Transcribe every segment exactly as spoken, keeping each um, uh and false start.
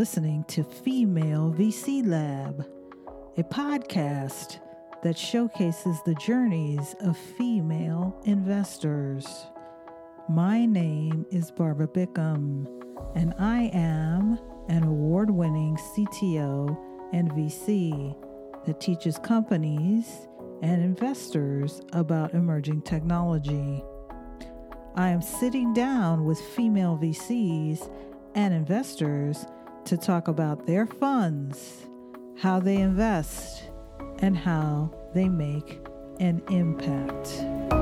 listening to Female V C Lab, a podcast that showcases the journeys of female investors. My name is Barbara Bickham, and I am an award-winning C T O and V C that teaches companies and investors about emerging technology. I am sitting down with female V Cs and investors to talk about their funds, how they invest, and how they make an impact.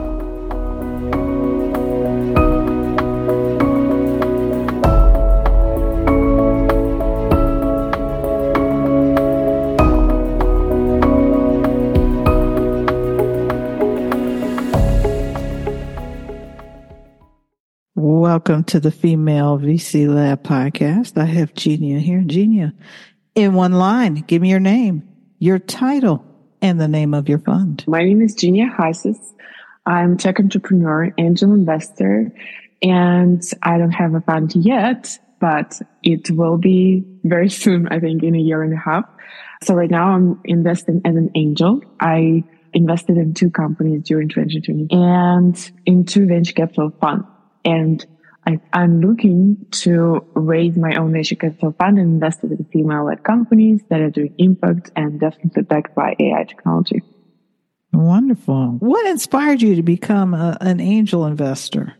Welcome to the Female V C Lab podcast. I have Genia here. Genia, in one line, give me your name, your title, and the name of your fund. My name is Genia Heises. I'm tech entrepreneur, angel investor, and I don't have a fund yet, but it will be very soon, I think in a year and a half. So right now I'm investing as an angel. I invested in two companies during twenty twenty and in two venture capital funds. And I, I'm looking to raise my own venture capital fund and invest in female-led companies that are doing impact and definitely backed by A I technology. Wonderful. What inspired you to become a, an angel investor?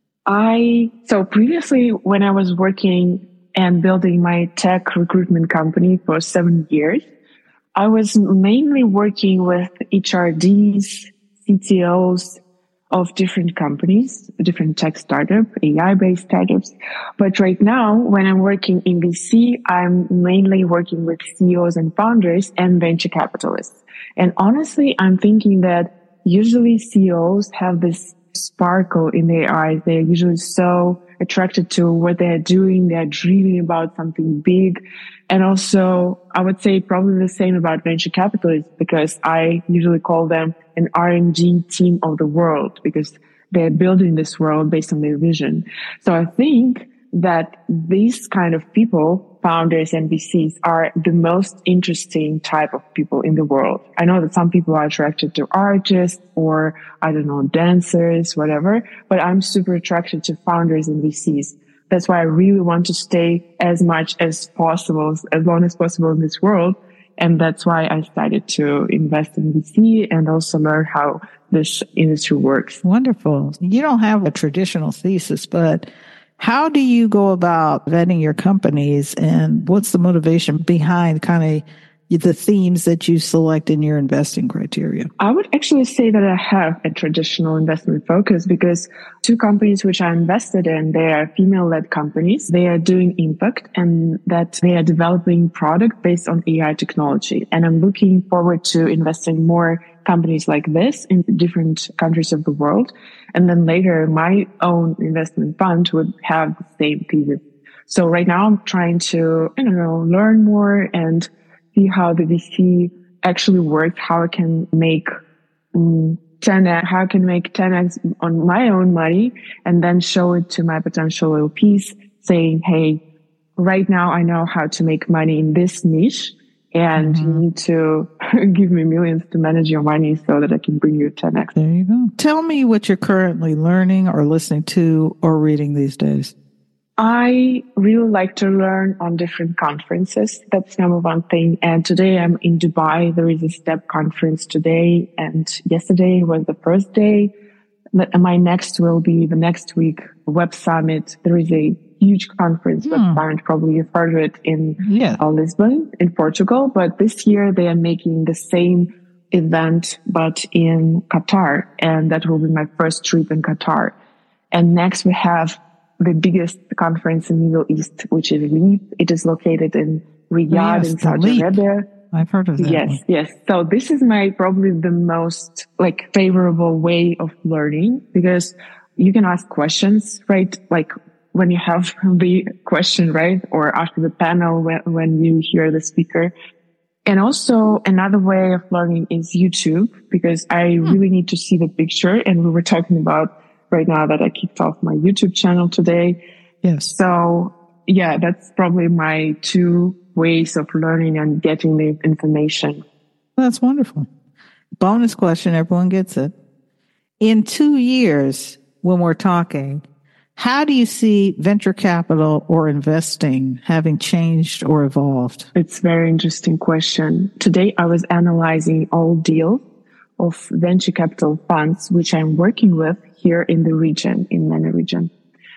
I, so previously when I was working and building my tech recruitment company for seven years, I was mainly working with H R Ds, C T Os, of different companies, different tech startups, A I-based startups. But right now, when I'm working in V C, I'm mainly working with C E Os and founders and venture capitalists. And honestly, I'm thinking that usually C E Os have this sparkle in their eyes. They're usually so attracted to what they're doing. They're dreaming about something big. And also, I would say probably the same about venture capitalists, because I usually call them an R and D team of the world, because they're building this world based on their vision. So I think that these kind of people, founders and V Cs, are the most interesting type of people in the world. I know that some people are attracted to artists or, I don't know, dancers, whatever, but I'm super attracted to founders and V Cs. That's why I really want to stay as much as possible, as long as possible in this world. And that's why I started to invest in V C and also learn how this industry works. Wonderful. You don't have a traditional thesis, but how do you go about vetting your companies, and what's the motivation behind kind of the themes that you select in your investing criteria? I would actually say that I have a traditional investment focus, because two companies which I invested in, they are female-led companies. They are doing impact, and that they are developing product based on A I technology. And I'm looking forward to investing more companies like this in different countries of the world. And then later, my own investment fund would have the same thesis. So right now I'm trying to, I don't know, learn more and see how the V C actually works, how I can make um, ten x, how I can make ten x on my own money, and then show it to my potential L Ps, saying, hey, right now I know how to make money in this niche, and mm-hmm. you need to give me millions to manage your money so that I can bring you ten x. There you go. Tell me what you're currently learning or listening to or reading these days. I really like to learn on different conferences. That's number one thing. And today I'm in Dubai. There is a STEP conference today, and yesterday was the first day. My next will be the next week, Web Summit. There is a huge conference, hmm. Web Summit, probably you've heard of it, in yeah. uh, Lisbon, in Portugal. But this year they are making the same event, but in Qatar. And that will be my first trip in Qatar. And next we have the biggest conference in the Middle East, which is LEAP. It is located in Riyadh, yes, in Saudi Arabia. I've heard of that. Yes, one. yes. So this is my probably the most like favorable way of learning, because you can ask questions, right? Like when you have the question, right? Or after the panel, when, when you hear the speaker. And also another way of learning is YouTube, because I hmm. really need to see the picture. And we were talking about right now that I kicked off my YouTube channel today. Yes. So yeah, that's probably my two ways of learning and getting the information. That's wonderful. Bonus question, everyone gets it. In two years, when we're talking, how do you see venture capital or investing having changed or evolved? It's a very interesting question. Today, I was analyzing all deals of venture capital funds, which I'm working with here in the region, in MENA region.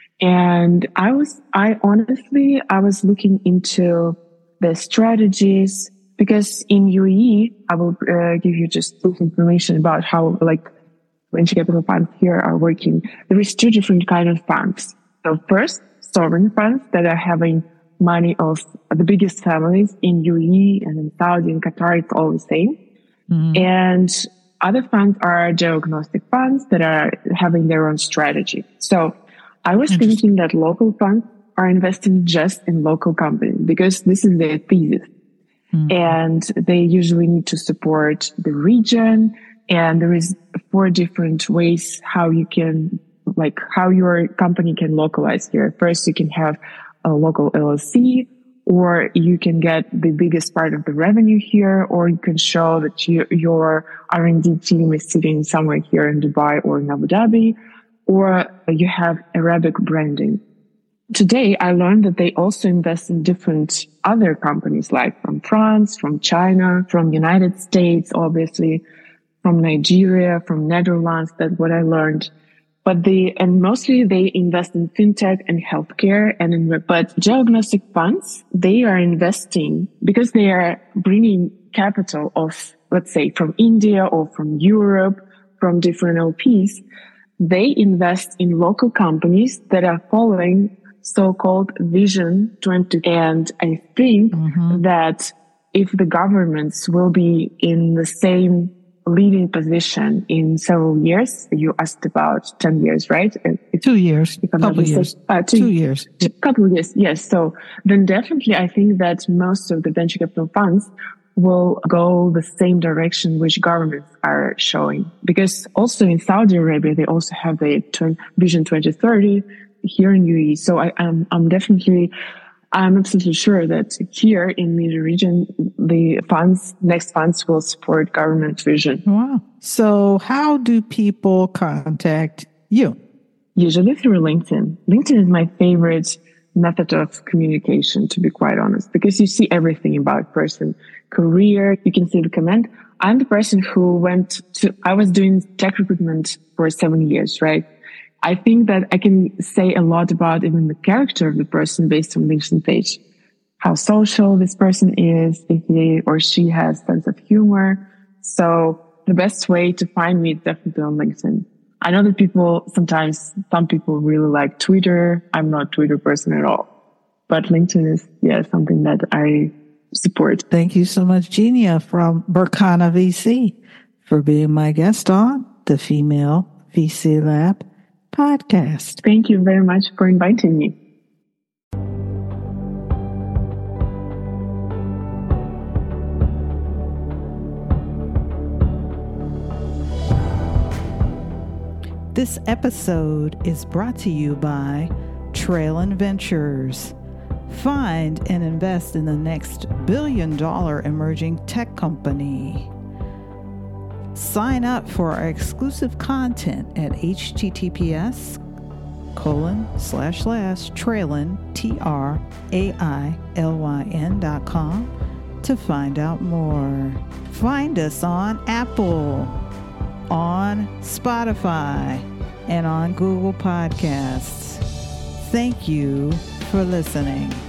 And I was, I honestly, I was looking into the strategies because in U A E, I will uh, give you just some information about how like venture capital funds here are working. There is two different kind of funds. So first, sovereign funds that are having money of the biggest families in U A E and in Saudi and Qatar. It's all the same. Mm-hmm. And other funds are geo-agnostic funds that are having their own strategy. So I was thinking that local funds are investing just in local companies because this is their thesis. Mm-hmm. And they usually need to support the region. And there is four different ways how you can, like how your company can localize here. First, you can have a local L L C, or you can get the biggest part of the revenue here, or you can show that you, your R and D team is sitting somewhere here in Dubai or in Abu Dhabi, or you have Arabic branding. Today, I learned that they also invest in different other companies, like from France, from China, from United States, obviously, from Nigeria, from Netherlands. That's what I learned. But they, and mostly they invest in fintech and healthcare and in, but geo-agnostic funds, they are investing because they are bringing capital of, let's say, from India or from Europe, from different L Ps. They invest in local companies that are following so-called Vision twenty. And I think mm-hmm. that if the governments will be in the same leading position in several years, you asked about ten years, right? It's, two years, couple years, uh, two, two years, two, couple of years. Yes. So then definitely I think that most of the venture capital funds will go the same direction which governments are showing. Because also in Saudi Arabia, they also have the Vision twenty thirty here in U A E. So I, I'm, I'm definitely, I'm absolutely sure that here in MENA region, the funds, next funds will support government vision. Wow. So how do people contact you? Usually through LinkedIn. LinkedIn is my favorite method of communication, to be quite honest, because you see everything about person, career, you can see the comment. I'm the person who went to, I was doing tech recruitment for seven years, right? I think that I can say a lot about even the character of the person based on LinkedIn page, how social this person is, if he or she has sense of humor. So the best way to find me is definitely on LinkedIn. I know that people sometimes, some people really like Twitter. I'm not a Twitter person at all, but LinkedIn is, yeah, something that I support. Thank you so much, Genia from Berkana V C, for being my guest on the Female V C Lab podcast. Thank you very much for inviting me. This episode is brought to you by Trailin Ventures. Find and invest in the next billion dollar emerging tech company. Sign up for our exclusive content at https colon slash slash trailin, T R A I L Y N dot com to find out more. Find us on Apple, on Spotify, and on Google Podcasts. Thank you for listening.